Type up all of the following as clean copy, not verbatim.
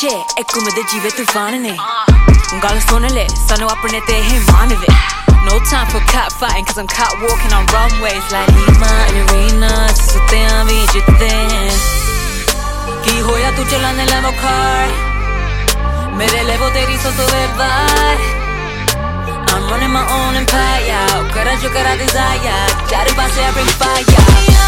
जे एक घुमदे जीवे तूफान ने गल सुन ले सानू अपने ते ही मान वे No time for cat fighting cause I'm cat walking on runways like Lima and Arena सुते हैं भी जितते हैं की होया तू चलाने Lambo car मेरे लेवो तेरी सोचो वे बार I'm running my own empire करा जो करा desire चारे पासे I bring fire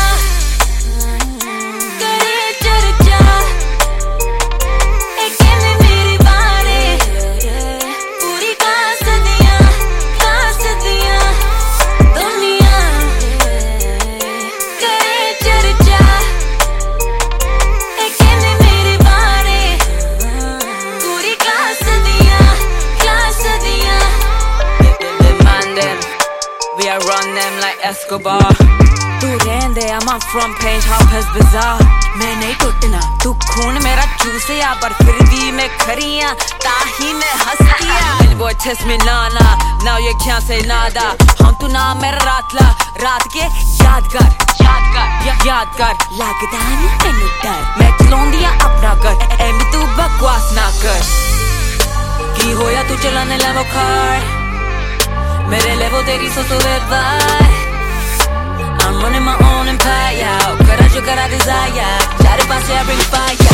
Run them like Escobar तू रहंदे I'm on front page Harper's Bazaar मैं नहीं टूटना तू खून मेरा चूसिया पर फिर भी मैं खरियां ताही मैं हंसतिया And boy test me nana now you can't say nada हम तू ना मेरा रात के यादगार लगदा नहीं तैनू डर मैं चलाउंदिया अपना घर एम तू बकवास ना कर की होया तू चलाने Lambo car मेरे लेवो तेरी सोचो वे बार I'm running my own empire करा जो करा desire चारे पासे I bring fire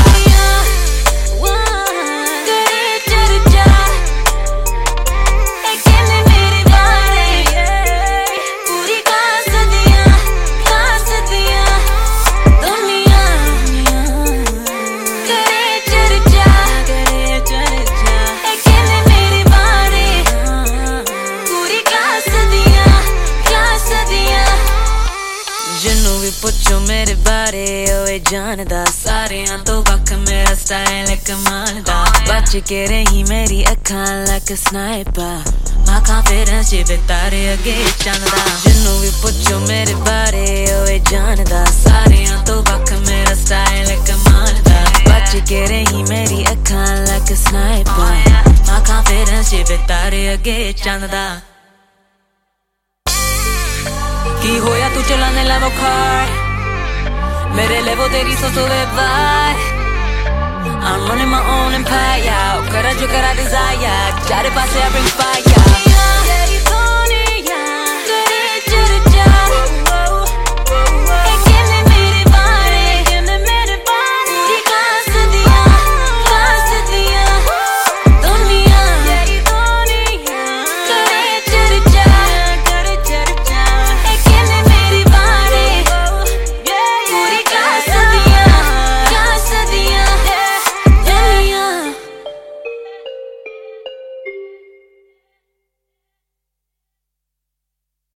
पुछो मेरे बारे ओए जानदा सारेयां तो वक मेरा स्टाइल कमाल दा बच के रही मेरी अखां like a sniper my confidence जिवे तारे अगे चलदा जिन्नू भी पुछो मेरे बारे ओए जानदा सारेयां तो वक मेरा स्टाइल कमाल दा बच के रही मेरी अखां like a sniper my confidence जिवे तारे अगे चलदा की होया तू चलाने Lambo car मेरे लेवो तेरी सोचो वे बार I'm running my own empire करा जो